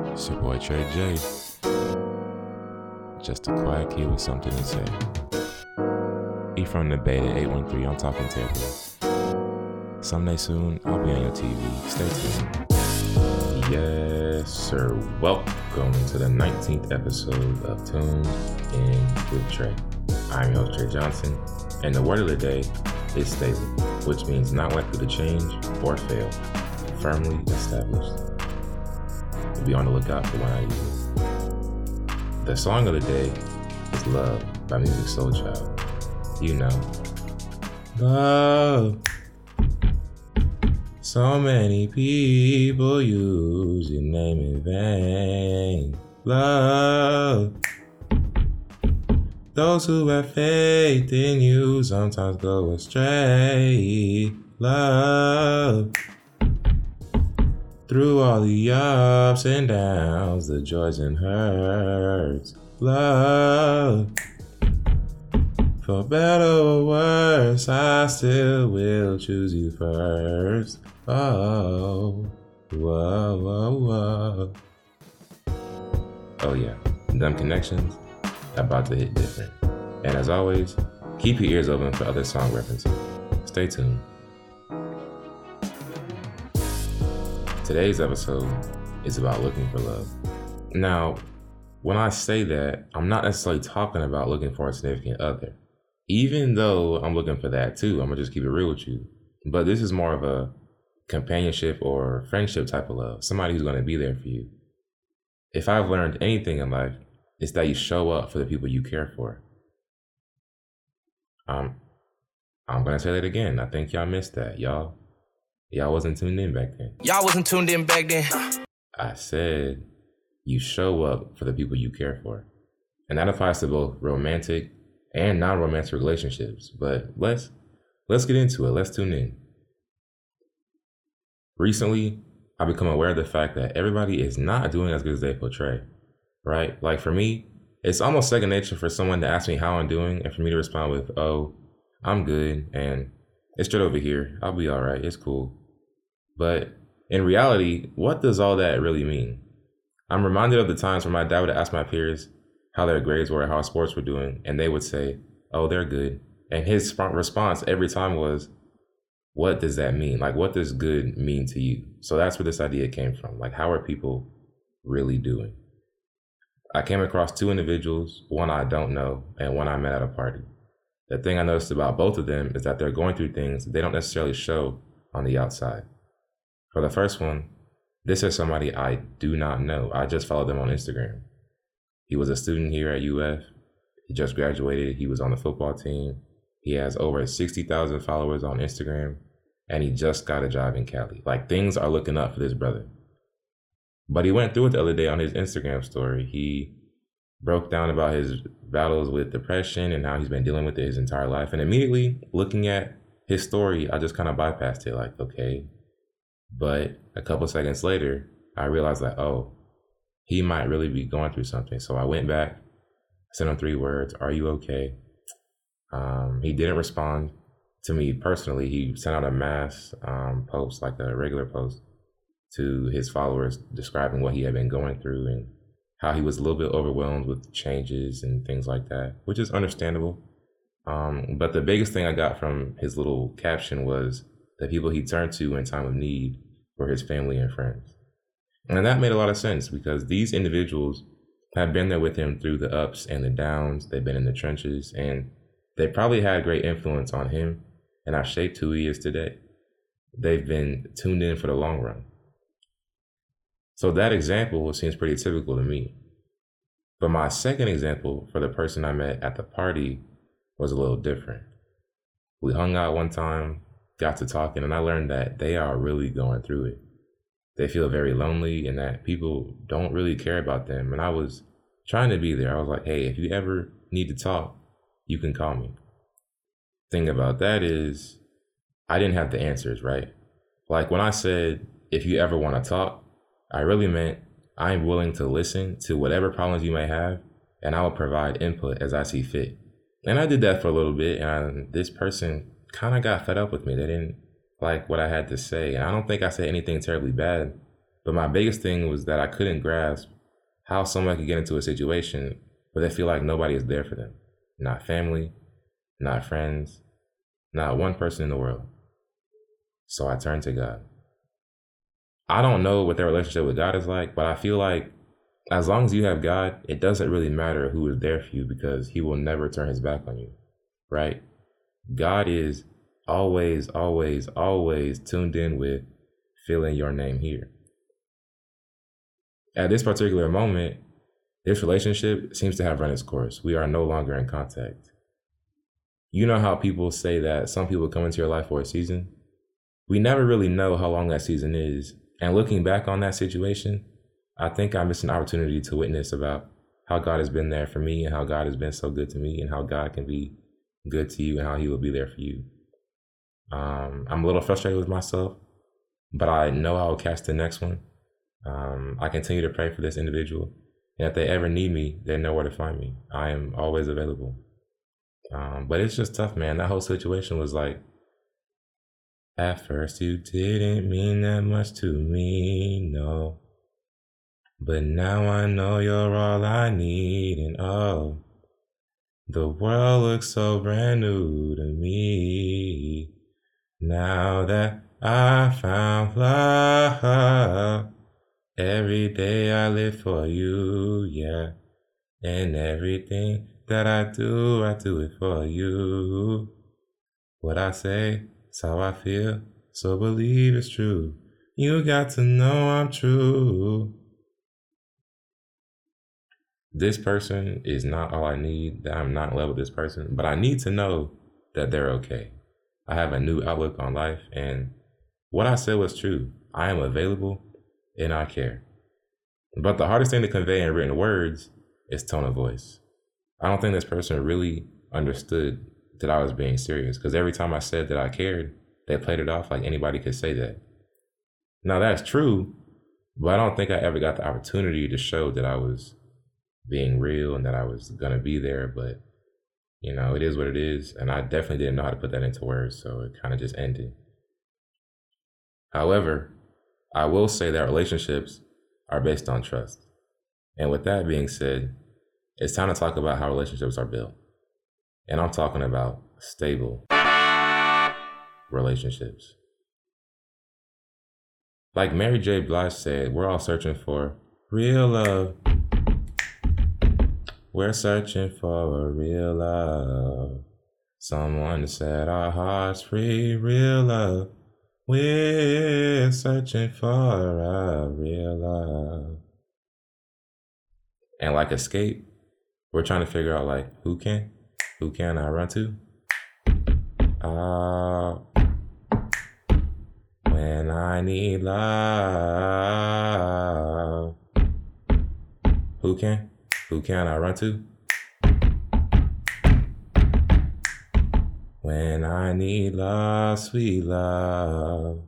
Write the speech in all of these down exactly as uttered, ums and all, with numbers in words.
It's your boy Trey J. Just a quiet kid with something to say. E from the Beta eight one three, I'm talking terribly. Someday soon, I'll be on your T V. Stay tuned. Yes, sir. Welcome to the nineteenth episode of Tuned In with Trey. I'm your host, Trey Johnson, and the word of the day is stable, which means not likely to change or fail. Firmly established. Be on the lookout for when I use it. The song of the day is Love by Musiq Soulchild. You know. Love. So many people use your name in vain. Love. Those who have faith in you sometimes go astray. Love. Through all the ups and downs, the joys and hurts, love. For better or worse, I still will choose you first. Oh, whoa, whoa, whoa. Oh yeah, them connections about to hit different. And as always, keep your ears open for other song references. Stay tuned. Today's episode is about looking for love. Now, when I say that, I'm not necessarily talking about looking for a significant other. Even though I'm looking for that too, I'm gonna just keep it real with you. But this is more of a companionship or friendship type of love. Somebody who's gonna be there for you. If I've learned anything in life, it's that you show up for the people you care for. Um, I'm gonna say that again. I think y'all missed that, y'all. Y'all wasn't tuned in back then. Y'all wasn't tuned in back then. I said you show up for the people you care for. And that applies to both romantic and non-romantic relationships. But let's let's get into it. Let's tune in. Recently, I've become aware of the fact that everybody is not doing as good as they portray. Right? Like for me, it's almost second nature for someone to ask me how I'm doing and for me to respond with, oh, I'm good, and it's straight over here. I'll be all right. It's cool. But in reality, what does all that really mean? I'm reminded of the times where my dad would ask my peers how their grades were, how sports were doing, and they would say, oh, they're good. And his response every time was, what does that mean? Like, what does good mean to you? So that's where this idea came from. Like, how are people really doing? I came across two individuals, one I don't know, and one I met at a party. The thing I noticed about both of them is that they're going through things they don't necessarily show on the outside. For the first one, this is somebody I do not know. I just followed them on Instagram. He was a student here at U F. He just graduated. He was on the football team. He has over sixty thousand followers on Instagram, and he just got a job in Cali. Like, things are looking up for this brother. But he went through it the other day on his Instagram story. He broke down about his battles with depression and how he's been dealing with it his entire life. And immediately looking at his story, I just kind of bypassed it, like, okay. But a couple seconds later, I realized that, oh, he might really be going through something. So I went back, sent him three words, are you okay? Um, he didn't respond to me personally. He sent out a mass um, post, like a regular post, to his followers describing what he had been going through and how he was a little bit overwhelmed with changes and things like that, which is understandable. Um, but the biggest thing I got from his little caption was the people he turned to in time of need were his family and friends. And that made a lot of sense because these individuals have been there with him through the ups and the downs. They've been in the trenches, and they probably had great influence on him and have shaped who he is today. They've been tuned in for the long run. So that example seems pretty typical to me. But my second example for the person I met at the party was a little different. We hung out one time, got to talking, and I learned that they are really going through it. They feel very lonely and that people don't really care about them. And I was trying to be there. I was like, hey, if you ever need to talk, you can call me. Thing about that is I didn't have the answers, right? Like when I said, if you ever want to talk, I really meant I'm willing to listen to whatever problems you may have, and I will provide input as I see fit. And I did that for a little bit, and this person kind of got fed up with me. They didn't like what I had to say. And I don't think I said anything terribly bad, But my biggest thing was that I couldn't grasp how someone could get into a situation where they feel like nobody is there for them. Not family, not friends, not one person in the world. So I turned to God. I don't know what their relationship with God is like, but I feel like as long as you have God, it doesn't really matter who is there for you because he will never turn his back on you, right? God is always, always, always tuned in with feeling your name here. At this particular moment, this relationship seems to have run its course. We are no longer in contact. You know how people say that some people come into your life for a season? We never really know how long that season is. And looking back on that situation, I think I missed an opportunity to witness about how God has been there for me and how God has been so good to me and how God can be good to you and how he will be there for you. Um, I'm a little frustrated with myself, but I know I will catch the next one. Um, I continue to pray for this individual. And if they ever need me, they know where to find me. I am always available. Um, but it's just tough, man. That whole situation was like, at first you didn't mean that much to me, no. But now I know you're all I need, and oh, the world looks so brand new to me. Now that I found love, every day I live for you, yeah. And everything that I do, I do it for you. What I say, it's how I feel, so believe it's true. You got to know I'm true. This person is not all I need, that I'm not in love with this person, but I need to know that they're okay. I have a new outlook on life, and what I said was true. I am available and I care. But the hardest thing to convey in written words is tone of voice. I don't think this person really understood that I was being serious, because every time I said that I cared, they played it off like anybody could say that. Now that's true, but I don't think I ever got the opportunity to show that I was being real and that I was going to be there. But, you know, it is what it is. And I definitely didn't know how to put that into words, so it kind of just ended. However, I will say that relationships are based on trust. And with that being said, it's time to talk about how relationships are built. And I'm talking about stable relationships. Like Mary J. Blige said, we're all searching for real love. We're searching for a real love. Someone to set our hearts free, real love. We're searching for a real love. And like Escape, we're trying to figure out like, who can? Who can I run to? Uh, when I need love. Who can? Who can I run to? When I need love, sweet love.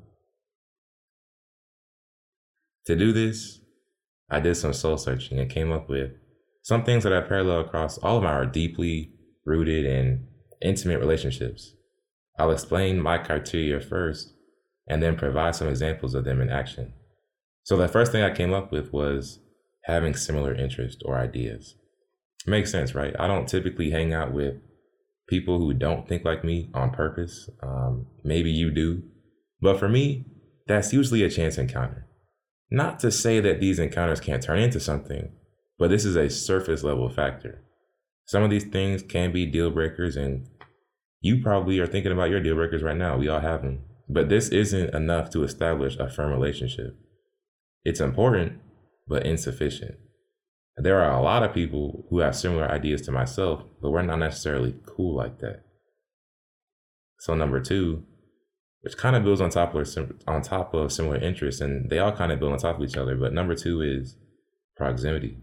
To do this, I did some soul searching and came up with some things that I parallel across all of our deeply rooted and intimate relationships. I'll explain my criteria first and then provide some examples of them in action. So the first thing I came up with was having similar interests or ideas. Makes sense, right? I don't typically hang out with people who don't think like me on purpose. Um, maybe you do. But for me, that's usually a chance encounter. Not to say that these encounters can't turn into something, but this is a surface level factor. Some of these things can be deal breakers, and you probably are thinking about your deal breakers right now. We all have them. But this isn't enough to establish a firm relationship. It's important, but insufficient. There are a lot of people who have similar ideas to myself, but we're not necessarily cool like that. So number two, which kind of builds on top of on top of similar interests, and they all kind of build on top of each other. But number two is proximity.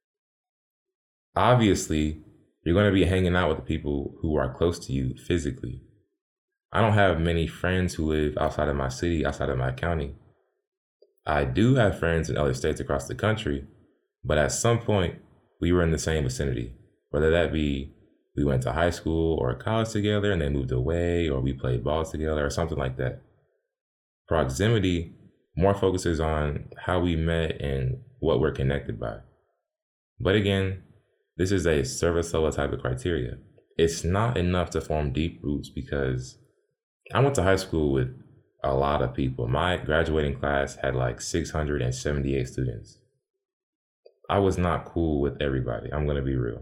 Obviously, you're going to be hanging out with the people who are close to you physically. I don't have many friends who live outside of my city, outside of my county. I do have friends in other states across the country, but at some point, we were in the same vicinity, whether that be we went to high school or college together and they moved away, or we played ball together or something like that. Proximity More focuses on how we met and what we're connected by. But again, this is a surface level type of criteria. It's not enough to form deep roots because I went to high school with a lot of people. My graduating class had like six hundred seventy-eight students. I was not cool with everybody. I'm going to be real.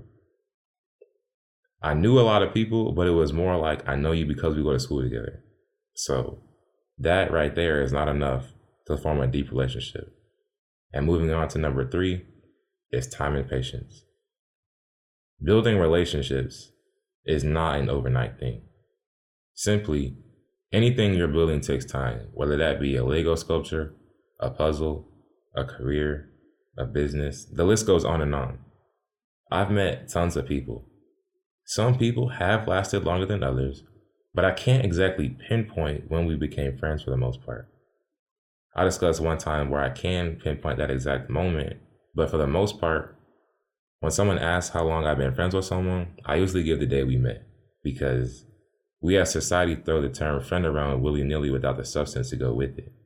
I knew a lot of people, but it was more like I know you because we go to school together. So that right there is not enough to form a deep relationship. And moving on to number three is time and patience. Building relationships is not an overnight thing. Simply, anything you're building takes time, whether that be a Lego sculpture, a puzzle, a career, a business, the list goes on and on. I've met tons of people. Some people have lasted longer than others, but I can't exactly pinpoint when we became friends for the most part. I discussed one time where I can pinpoint that exact moment, but for the most part, when someone asks how long I've been friends with someone, I usually give the day we met, because we as society throw the term friend around willy-nilly without the substance to go with it.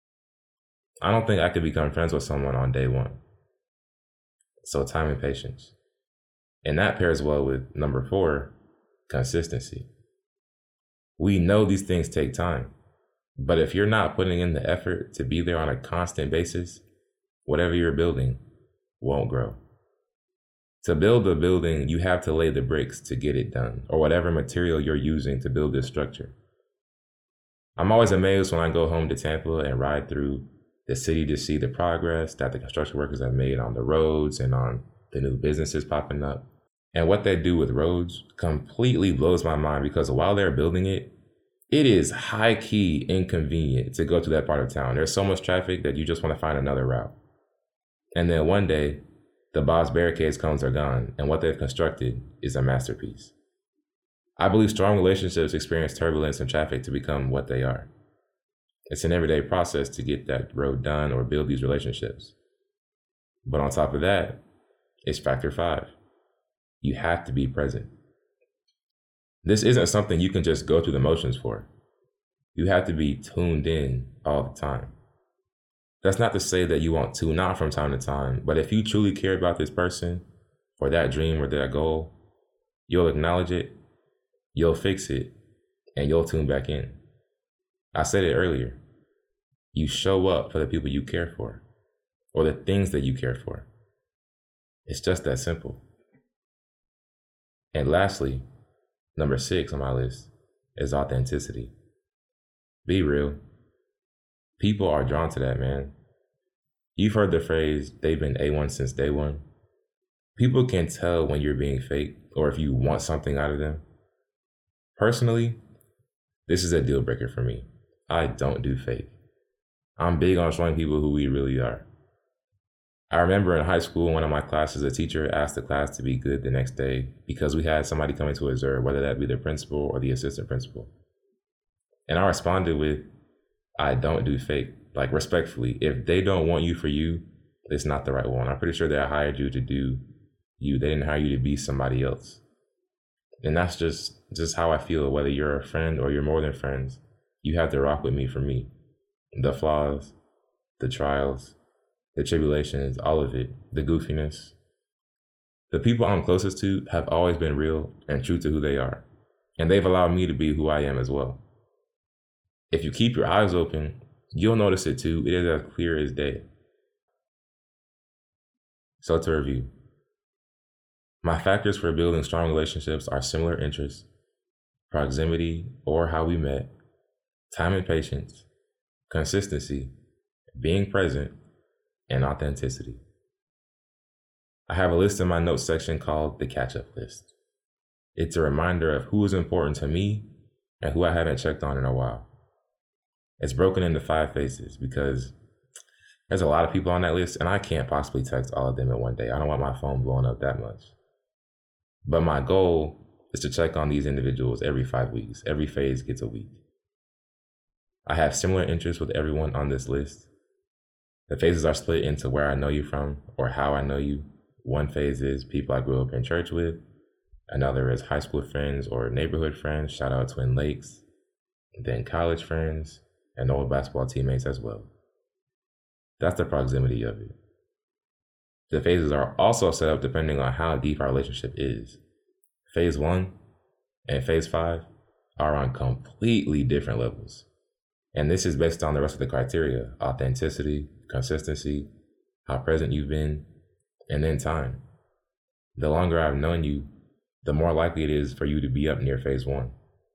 I don't think I could become friends with someone on day one. So time and patience. And that pairs well with number four, consistency. We know these things take time, but if you're not putting in the effort to be there on a constant basis, whatever you're building won't grow. To build a building, you have to lay the bricks to get it done, or whatever material you're using to build this structure. I'm always amazed when I go home to Tampa and ride through the city to see the progress that the construction workers have made on the roads and on the new businesses popping up. And what they do with roads completely blows my mind, because while they're building it, it is high key inconvenient to go to that part of town. There's so much traffic that you just want to find another route. And then one day, the Bob's Barricades cones are gone, and what they've constructed is a masterpiece. I believe strong relationships experience turbulence and traffic to become what they are. It's an everyday process to get that road done or build these relationships. But on top of that, it's factor five. You have to be present. This isn't something you can just go through the motions for. You have to be tuned in all the time. That's not to say that you won't tune out from time to time, but if you truly care about this person or that dream or that goal, you'll acknowledge it, you'll fix it, and you'll tune back in. I said it earlier. You show up for the people you care for, or the things that you care for. It's just that simple. And lastly, number six on my list is authenticity. Be real. People are drawn to that, man. You've heard the phrase, they've been A one since day one. People can tell when you're being fake or if you want something out of them. Personally, this is a deal breaker for me. I don't do fake. I'm big on showing people who we really are. I remember in high school, one of my classes, a teacher asked the class to be good the next day because we had somebody coming to observe, whether that be the principal or the assistant principal. And I responded with, I don't do fake. Like, respectfully, if they don't want you for you, it's not the right one. I'm pretty sure they hired you to do you. They didn't hire you to be somebody else. And that's just, just how I feel, whether you're a friend or you're more than friends. You have to rock with me for me. The flaws, the trials, the tribulations, all of it, the goofiness. The people I'm closest to have always been real and true to who they are. And they've allowed me to be who I am as well. If you keep your eyes open, you'll notice it too. It is as clear as day. So to review, my factors for building strong relationships are similar interests, proximity or how we met, time and patience, consistency, being present, and authenticity. I have a list in my notes section called the catch-up list. It's a reminder of who is important to me and who I haven't checked on in a while. It's broken into five phases because there's a lot of people on that list and I can't possibly text all of them in one day. I don't want my phone blowing up that much. But my goal is to check on these individuals every five weeks. Every phase gets a week. I have similar interests with everyone on this list. The phases are split into where I know you from or how I know you. One phase is people I grew up in church with. Another is high school friends or neighborhood friends. Shout out Twin Lakes. Then college friends and old basketball teammates as well. That's the proximity of it. The phases are also set up depending on how deep our relationship is. Phase one and phase five are on completely different levels. And this is based on the rest of the criteria: authenticity, consistency, how present you've been, and then time. The longer I've known you, the more likely it is for you to be up near phase one.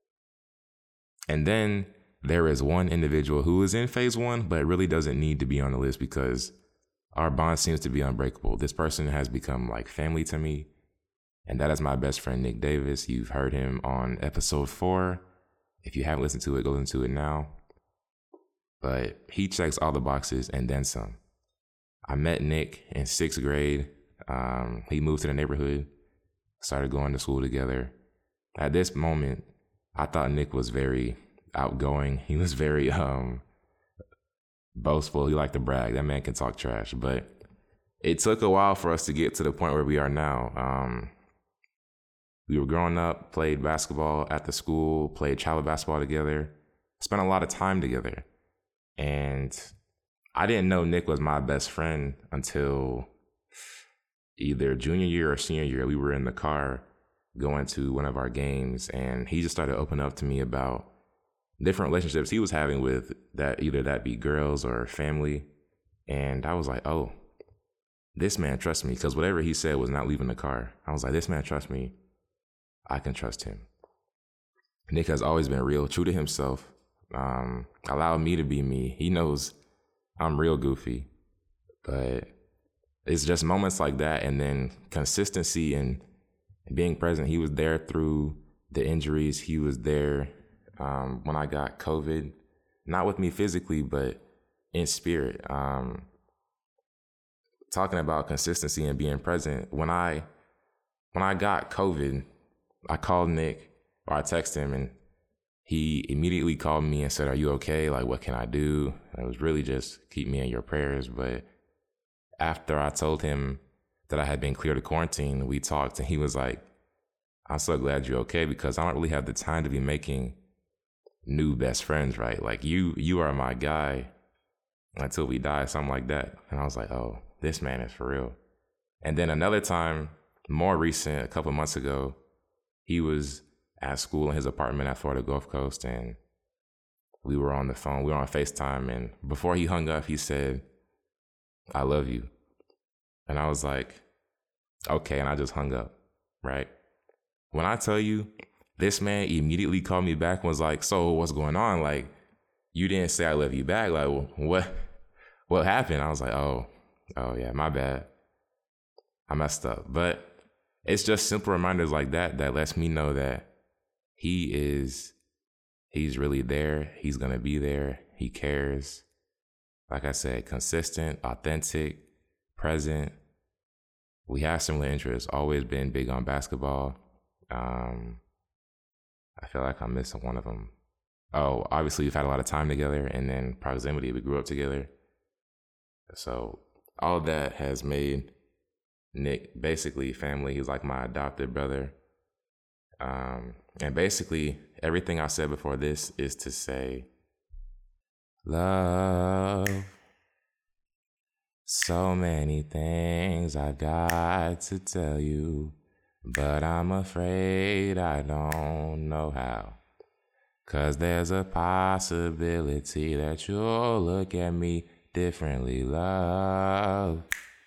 And then there is one individual who is in phase one, but really doesn't need to be on the list because our bond seems to be unbreakable. This person has become like family to me, and that is my best friend, Nick Davis. You've heard him on episode four. If you haven't listened to it, go listen to it now. But he checks all the boxes and then some. I met Nick in sixth grade. Um, he moved to the neighborhood, started going to school together. At this moment, I thought Nick was very outgoing. He was very um, boastful. He liked to brag. That man can talk trash. But it took a while for us to get to the point where we are now. Um, we were growing up, played basketball at the school, played travel basketball together, spent a lot of time together. And I didn't know Nick was my best friend until either junior year or senior year. We were in the car going to one of our games, and he just started opening up to me about different relationships he was having with that, either that be girls or family. And I was like, oh, this man trusts me, because whatever he said was not leaving the car. I was like, this man trusts me. I can trust him. Nick has always been real, true to himself, um, allowed me to be me. He knows I'm real goofy, but it's just moments like that, and then consistency and being present. He was there through the injuries. He was there um, when I got COVID, not with me physically, but in spirit. Um, talking about consistency and being present. When I when I got COVID, I called Nick, or I texted him, and he immediately called me and said, "Are you okay? Like, what can I do?" It was really just keep me in your prayers. But after I told him that I had been cleared of quarantine, we talked, and he was like, "I'm so glad you're okay, because I don't really have the time to be making new best friends, right? Like, you you are my guy until we die," something like that. And I was like, oh, this man is for real. And then another time, more recent, a couple of months ago, he was at school in his apartment at Florida Gulf Coast, and we were on the phone. We were on FaceTime, and before he hung up, he said, "I love you." And I was like, okay, and I just hung up, right? When I tell you, this man immediately called me back and was like, "So what's going on? Like, you didn't say I love you back. Like, what what happened?" I was like, oh, oh yeah, my bad. I messed up. But it's just simple reminders like that that lets me know that he is, he's really there. He's going to be there. He cares. Like I said, consistent, authentic, present. We have similar interests, always been big on basketball. Um, I feel like I'm missing one of them. Oh, obviously we've had a lot of time together, and then proximity, we grew up together. So all of that has made Nick basically family. He's like my adopted brother. Um, and basically everything I said before this is to say, love. So many things I got to tell you, but I'm afraid I don't know how. 'Cause there's a possibility that you'll look at me differently, love.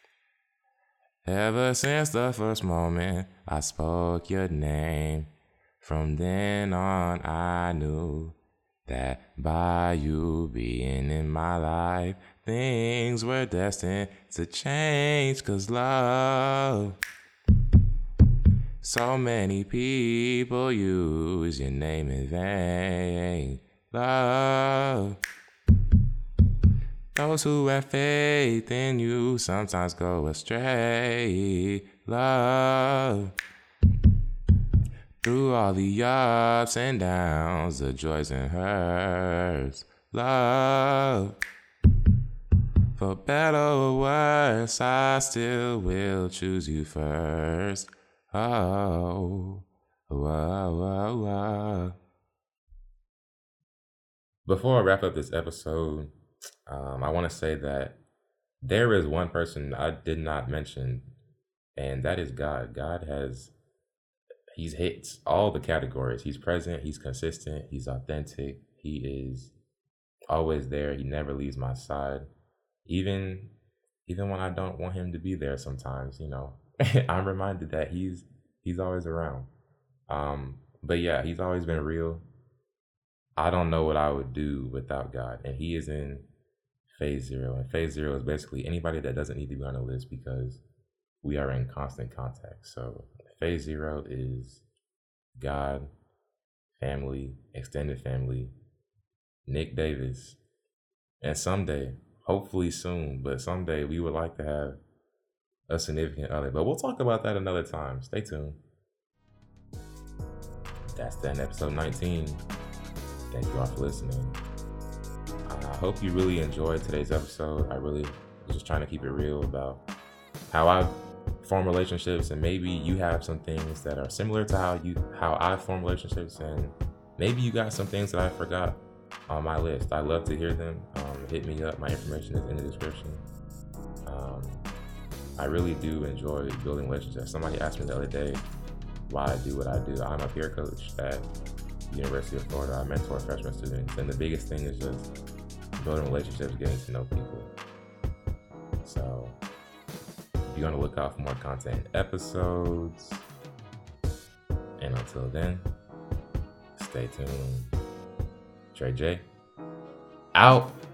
Ever since the first moment I spoke your name, from then on I knew that by you being in my life, things were destined to change. 'Cause love, so many people use your name in vain. Love, those who have faith in you sometimes go astray. Love, through all the ups and downs, the joys and hurts. Love, for better or worse, I still will choose you first. Oh, whoa, whoa, whoa. Before I wrap up this episode, um, I want to say that there is one person I did not mention, and that is God. God has He's hits all the categories. He's present, he's consistent, he's authentic, he is always there. He never leaves my side. Even even when I don't want him to be there sometimes, you know. I'm reminded that he's he's always around. Um, but yeah, he's always been real. I don't know what I would do without God. And he is in phase zero. And phase zero is basically anybody that doesn't need to be on the list because we are in constant contact. So phase zero is God, family, extended family, Nick Davis, and someday, hopefully soon, but someday we would like to have a significant other. But we'll talk about that another time. Stay tuned. That's that in episode nineteen. Thank you all for listening. I hope you really enjoyed today's episode. I really was just trying to keep it real about how I form relationships, and maybe you have some things that are similar to how you how I form relationships, and maybe you got some things that I forgot on my list. I love to hear them. Um, hit me up. My information is in the description. Um, I really do enjoy building relationships. Somebody asked me the other day why I do what I do. I'm a peer coach at the University of Florida. I mentor freshman students, and the biggest thing is just building relationships, getting to know people. So be on the lookout for more content episodes. And until then, stay tuned. Trey J, out.